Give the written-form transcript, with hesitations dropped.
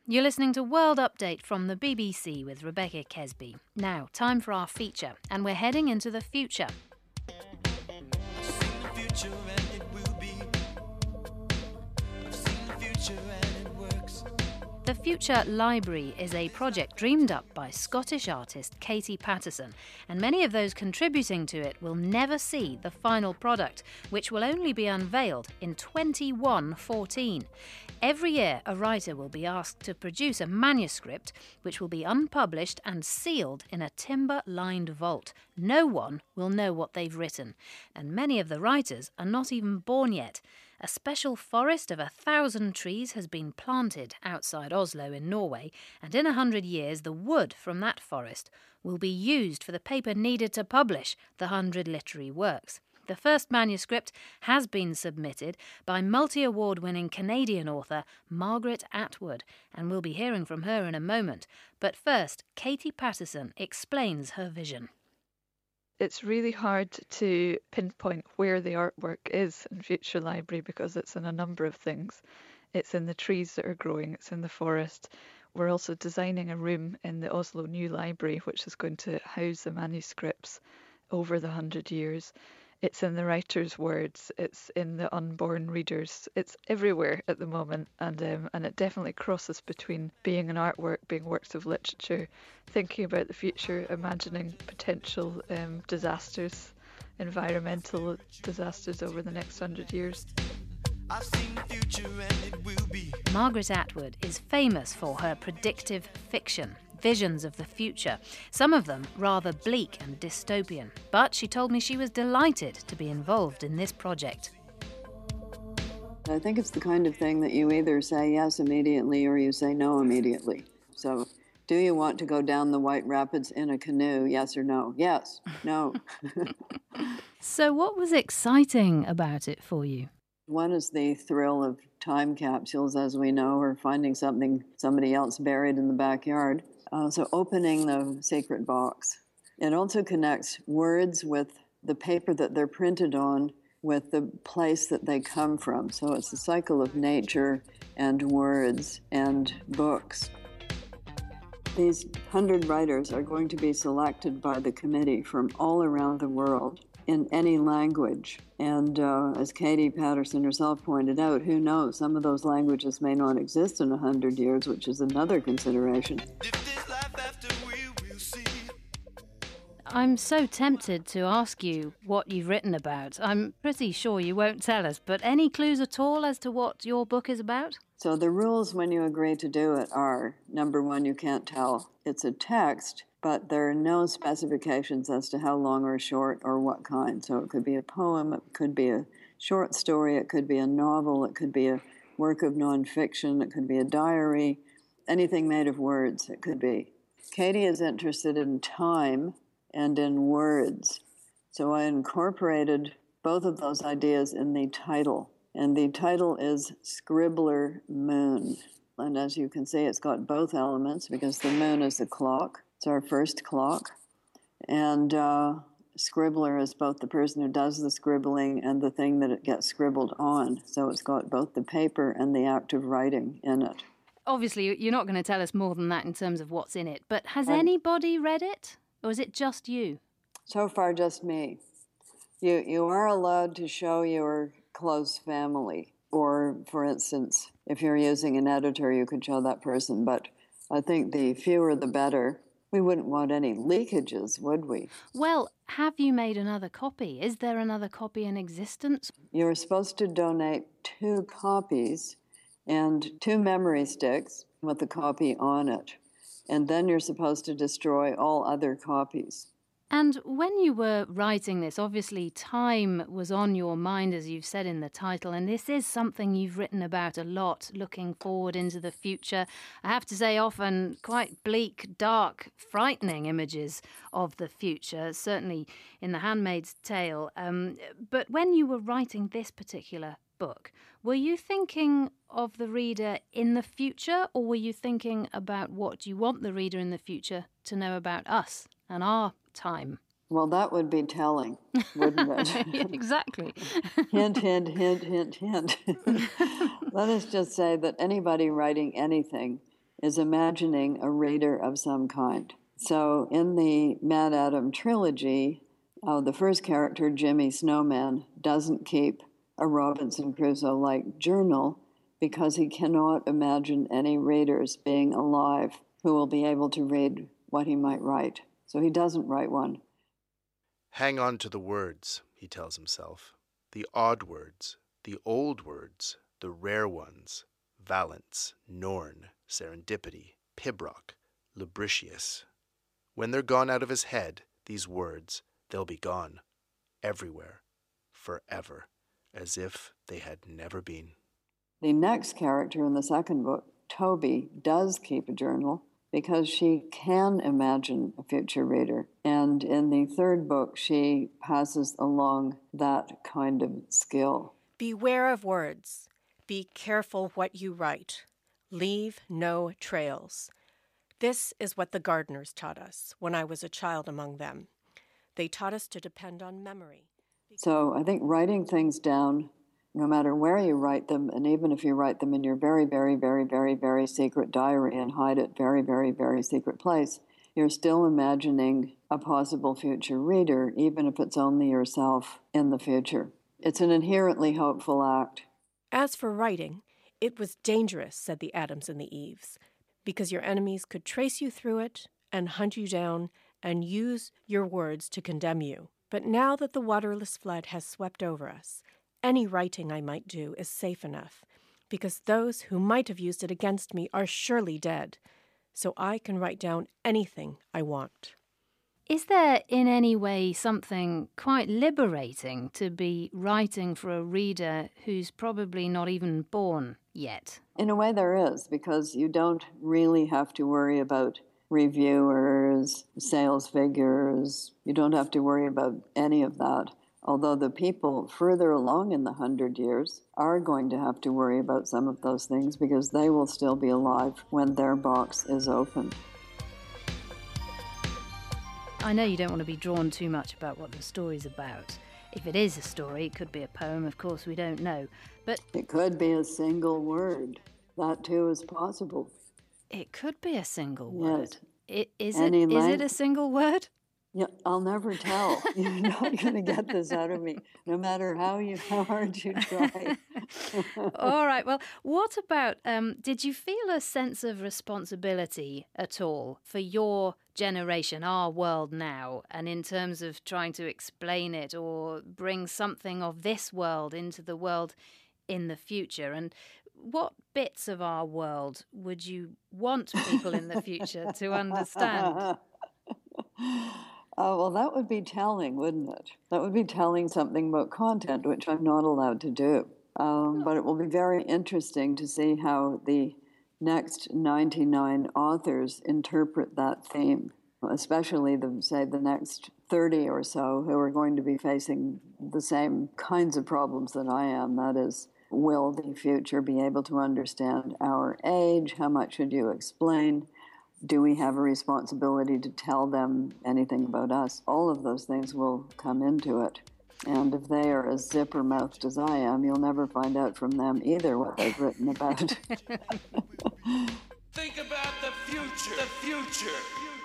You're listening to World Update from the BBC with Rebecca Kesby. Now, time for our feature, and we're heading into the future. The Future Library is a project dreamed up by Scottish artist Katie Patterson, and many of those contributing to it will never see the final product, which will only be unveiled in 2114. Every year, a writer will be asked to produce a manuscript which will be unpublished and sealed in a timber-lined vault. No one will know what they've written, and many of the writers are not even born yet. A special forest of 1,000 trees has been planted outside Oslo in Norway, and in 100 years the wood from that forest will be used for the paper needed to publish the 100 literary works. The first manuscript has been submitted by multi-award-winning Canadian author Margaret Atwood, and we'll be hearing from her in a moment. But first, Katie Patterson explains her vision. It's really hard to pinpoint where the artwork is in Future Library because it's in a number of things. It's in the trees that are growing, it's in the forest. We're also designing a room in the Oslo New Library which is going to house the manuscripts over the 100 years. It's in the writer's words, it's in the unborn readers, it's everywhere at the moment, and it definitely crosses between being an artwork, being works of literature, thinking about the future, imagining potential disasters, environmental disasters over the next 100 years. I've seen the future and it will be. Margaret Atwood is famous for her predictive fiction, visions of the future, some of them rather bleak and dystopian. But she told me she was delighted to be involved in this project. I think it's the kind of thing that you either say yes immediately or you say no immediately. So, do you want to go down the White Rapids in a canoe, yes or no? Yes, no. So what was exciting about it for you? One is the thrill of time capsules, as we know, or finding somebody else buried in the backyard. So opening the secret box. It also connects words with the paper that they're printed on with the place that they come from. So it's a cycle of nature and words and books. These 100 writers are going to be selected by the committee from all around the world in any language. And as Katie Patterson herself pointed out, who knows, some of those languages may not exist in 100 years, which is another consideration. I'm so tempted to ask you what you've written about. I'm pretty sure you won't tell us, but any clues at all as to what your book is about? So the rules when you agree to do it are, number one, you can't tell. It's a text, but there are no specifications as to how long or short or what kind. So it could be a poem, it could be a short story, it could be a novel, it could be a work of nonfiction, it could be a diary, anything made of words it could be. Katie is interested in time and in words. So I incorporated both of those ideas in the title. And the title is Scribbler Moon. And as you can see, it's got both elements because the moon is the clock. It's our first clock. And scribbler is both the person who does the scribbling and the thing that it gets scribbled on. So it's got both the paper and the act of writing in it. Obviously, you're not going to tell us more than that in terms of what's in it. But has anybody read it? Or is it just you? So far, just me. You are allowed to show your close family. Or, for instance, if you're using an editor, you could show that person. But I think the fewer the better. We wouldn't want any leakages, would we? Well, have you made another copy? Is there another copy in existence? You're supposed to donate 2 copies and 2 memory sticks with a copy on it. And then you're supposed to destroy all other copies. And when you were writing this, obviously time was on your mind, as you've said in the title, and this is something you've written about a lot, looking forward into the future. I have to say, often quite bleak, dark, frightening images of the future, certainly in The Handmaid's Tale. But when you were writing this particular book, were you thinking of the reader in the future, or were you thinking about what you want the reader in the future to know about us and our time? Well, that would be telling, wouldn't it? Yeah, exactly. Hint, hint, hint, hint, hint. Let us just say that anybody writing anything is imagining a reader of some kind. So in the MaddAddam trilogy, the first character, Jimmy Snowman, doesn't keep a Robinson Crusoe-like journal because he cannot imagine any readers being alive who will be able to read what he might write. So he doesn't write one. Hang on to the words, he tells himself. The odd words, the old words, the rare ones. Valence, Norn, Serendipity, Pibroch, Lubricius. When they're gone out of his head, these words, they'll be gone. Everywhere. Forever. As if they had never been. The next character in the second book, Toby, does keep a journal because she can imagine a future reader. And in the third book, she passes along that kind of skill. Beware of words. Be careful what you write. Leave no trails. This is what the gardeners taught us when I was a child among them. They taught us to depend on memory. So I think writing things down, no matter where you write them, and even if you write them in your very, very, very, very, very secret diary and hide it very, very, very secret place, you're still imagining a possible future reader, even if it's only yourself in the future. It's an inherently hopeful act. As for writing, it was dangerous, said the Adams and the Eves, because your enemies could trace you through it and hunt you down and use your words to condemn you. But now that the waterless flood has swept over us, any writing I might do is safe enough, because those who might have used it against me are surely dead, so I can write down anything I want. Is there in any way something quite liberating to be writing for a reader who's probably not even born yet? In a way there is, because you don't really have to worry about reviewers, sales figures. You don't have to worry about any of that. Although the people further along in the 100 years are going to have to worry about some of those things because they will still be alive when their box is open. I know you don't want to be drawn too much about what the story's about. If it is a story, it could be a poem, of course, we don't know. But it could be a single word. That too is possible. It could be a single word. Yes. Is it a single word? Yeah, I'll never tell. You're not going to get this out of me, no matter how hard you try. All right. Well, what about, did you feel a sense of responsibility at all for your generation, our world now, and in terms of trying to explain it or bring something of this world into the world in the future? And what bits of our world would you want people in the future to understand? Well, that would be telling, wouldn't it? That would be telling something about content, which I'm not allowed to do. But it will be very interesting to see how the next 99 authors interpret that theme, especially the next 30 or so who are going to be facing the same kinds of problems that I am. That is, will the future be able to understand our age? How much should you explain? Do we have a responsibility to tell them anything about us? All of those things will come into it. And if they are as zipper-mouthed as I am, you'll never find out from them either what they've written about. Think about the future.